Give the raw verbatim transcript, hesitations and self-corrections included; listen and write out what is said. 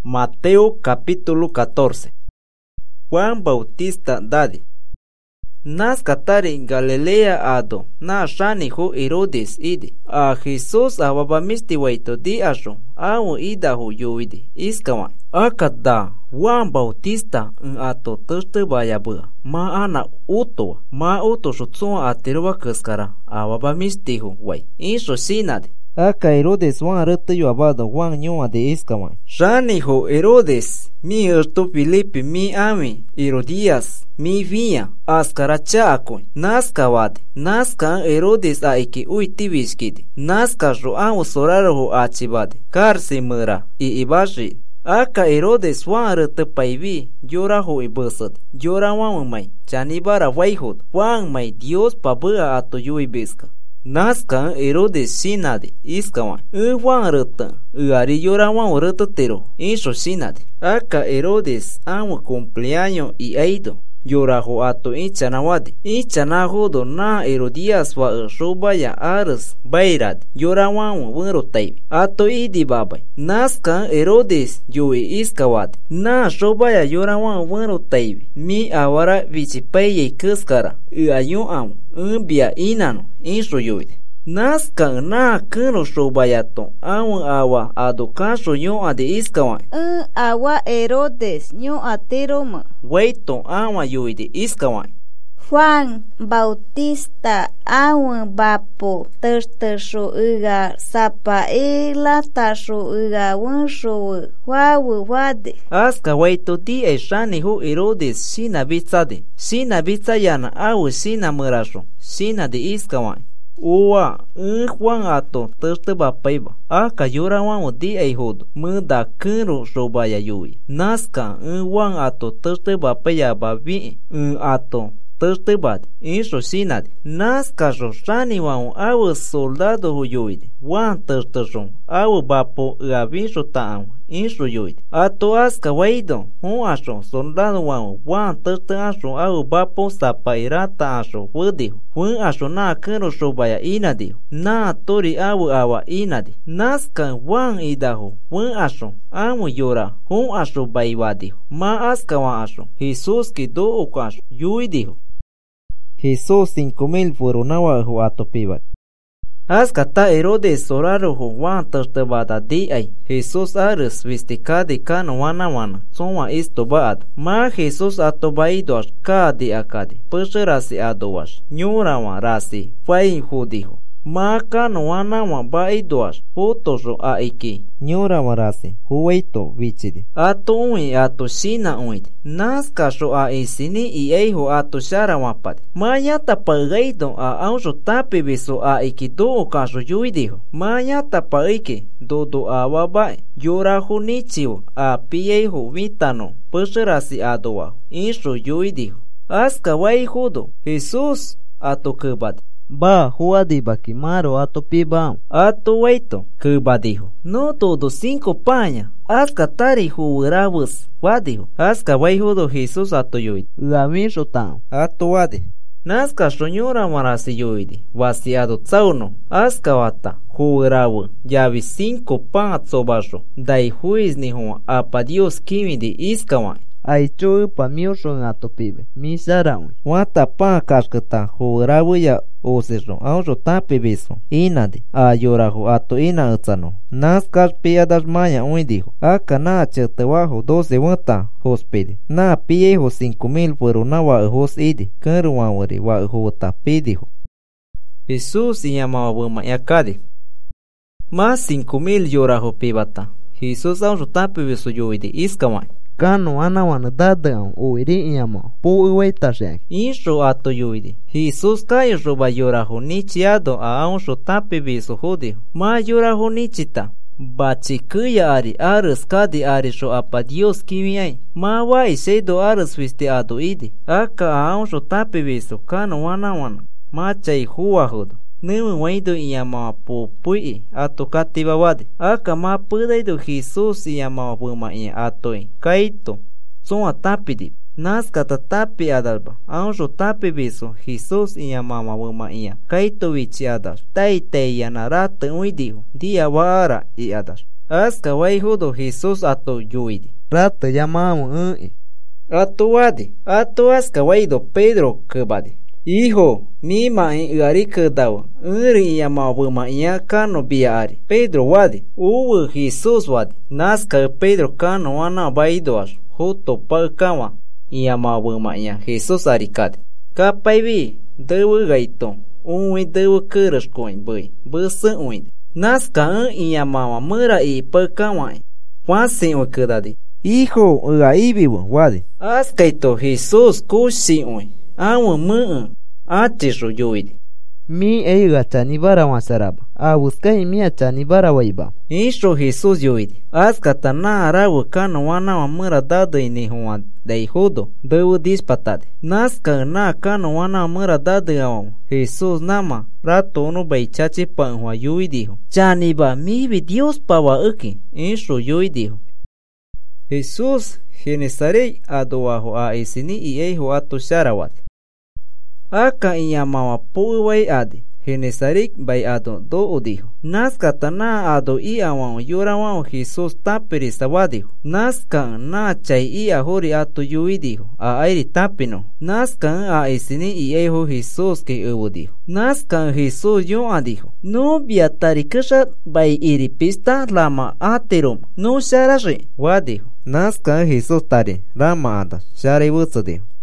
Mateo capítulo catorce. Juan Bautista dadi. Nazcatari Galilea ado, na shani hu Herodes idi. A Jesus awabamisti waito di asho, awu ida hu yuidi, iskawan. Akada, Juan Bautista ng ato terte bayabua. Ma ana uto, ma uto shutsuwa atirwa kaskara, awabamisti hu way. Isho sinadi. Aka Herodes wan rete yu abado wan nyua de iskawan. Shani hu Herodes, mi erto Filipe mi ami, Herodias, mi via, askara chaakun, naska wade, naska Herodes a iki uiti vishkidi, naska ro amu soraro hu achibade, karsi mura, i ibashi. Aka Herodes wan rete paivi, yora hu ibusad, yora wan mai, chanibara waihud, wan mai Dios pabua ato yu ibiska. Nazca Herodes sinadi iskawan uwan rete uari yora wan rete tero isho sinadi aka Herodes amu cumpleaños y aido yora ho ato inchanawadi incanahudo na Herodias wa shubaya ares bairad yora wan wero taibi ato idi babai Nazca Herodes yui iskawadi na shubaya yora wan wero taibi mi awara vichipeye kuskara uayu amu umbia inano isho yuide Nazca na kano shobayato awan awa adokasho yo ade iskawan un awa Herodes nyo ateroma waito awan yuide iskawan Juan Bautista awan bapo tertersho uga sapa ela tasho uga wansho wawu wade aska waito di e shani hu Herodes sina bitsade sina bitsayana awu sina murasho sina de iskawan Uwa, un Juan ato terte bapaiba. Aka yora wan di ay hodo. Muda kero shobaya yui. Nazca un Juan ato terte bapaya babi. Un ato terte bad. Insho sinadi. Nazca ro shani wan awu soldado hu yuidi. Wan terte ron. Awu bapo uavinsho taan. Insho yuidi. Ato aska waido. Hun asho soldado wan. Wan terte asho awu bapo sapairata asho. Wudiho. Hun asho na kero shobaya inadi. Na tori awu awa inadi. Nazca wan idaho. Hun asho. Amu yora. Hun asho baivadiho. Ma aska wan asho. Jesus ki do uko asho. Yuidiho. Jesus cinco mil fueronawa hu atopibat. Aska ta Herodes soraro hu wan tertebada di ay. Jesus ares vistikadi kan wana wana. Sonwa isto baad. Ma Jesus atobaidosh ka di akadi. Pushe rasi adowash. Nyura wan rasi. Fai hudiho. Ma kan wana wan baidosh. Hutosho a iki. Nyura wan rasi. Huwaito vichidi. Ato ui ato shina uidi. Nazca sho a isini i eiho ato shara wapadi. Ma yata pagaido a ausho tapi biso a iki do okasho yuidiho. Ma yata pa iki do do a wabai. Yora hunichiu a pieiho vitano. Pusherasi adoa. Isho yuidiho. Aska wai hudo. Jesus ato kubadi. Ba huadi bakimaro ato pibam. Ato waito kubadiho. No todo cinco paña. Aska tari huurabus wadiho. Aska waihudo Jesus ato yuidi. Uamisho tan. Ato wadi. Nazca shonyora marasi yuidi. Wasiado tsauno. Aska wata. Huurabu. Yavi cinco pan atsobasho. Dai huiz ni hua. Apa Dios kimidi iskawan. Aichu pa miusho ngato pibe. Misarawi. Wata pan kaskata. Huurabu ya osesho. Ausho tapi biso. Inadi. Ayorahu ato ina utsano. Nazca piadas maya uidijo. Aka na chetewajo doce wata hospede. Na piejo cinco mil fueronawa hos idi. Keruawari wa hota pidijo. Jesús llamaba buma yakadi. Más cinco mil yorajo pibata. Jesús ausho tapi biso yuidi iskawan. Kano anawan dadam uiri yama pu ueta shek. Insho ato yuidi. Jesus kayo roba yoraho nichiado a ausho tapi biso hudi. Ma yoraho nichita. Bachikuya ari ares kadi ari sho apa Dios kimiai. Ma wai seido ares viste ado idi. Aka a ausho tapi biso kano anawan. Ma chay huwa hudo. Nemu waido iyama po pui ato katiba wadi. Aka ma pudaido Jesus iyama puma iya atoi. Kaito. Son atapidi. Nazca tapi adalba. Ausho tapi biso. Jesus iyama puma iya. Kaito vichi adash. Tai te yanarate uidiho. Dia wara i adash. Aska waihudo Jesús ato yuidi. Rata llamamos eh. Ato wadi. Ato aska waido Pedro kebadi. Hijo, mi ma in ari kedawa. Uri yama buma iya kano biari. Pedro wadi. Uwe Jesús wadi. Naska Pedro kano wana baido ash. Hoto pa kama. Yama buma iya Jesús arikadi. Kapaibi. Dewe gaito. Uwe dewe keras koin bui. Bese uin. Naska in yama mura i pa kama. Pasi uwe kedadi. Hijo, uri vivo, wadi. Askaito Jesús kushi uin. Awa mu atisho yuidi. Mi eiga chani bara wasaraba. A buskai mi chani bara waiba. Isho Jesús yuidi. Askata na arawu kano wana wa mura dado ini huwa dai hudo. Dewu dispatade. Naska na kano wana wa mura dado yawa. Jesús nama rato unu baichachi pa huwa yuidiho. Chani ba mibi Dios pawa uki. Isho yuidiho. Jesús Genesarei adoaho a isini i eiho ato sharawati. Aka inyamawa puwai adi. Genesarik bai ado do odiho. Naska tana ado i awan yorawan Jesús tapiri sawadiho. Naska na chay i ahori ato yuidiho. A airi tapino. Naska a isini i eiho Jesús ke ewodiho. Naska Jesús yo adiho. No biatarikashat bai iripista lama aterum. No sharashi wadiho. Naska Jesús tare rama ada share wutsodiho.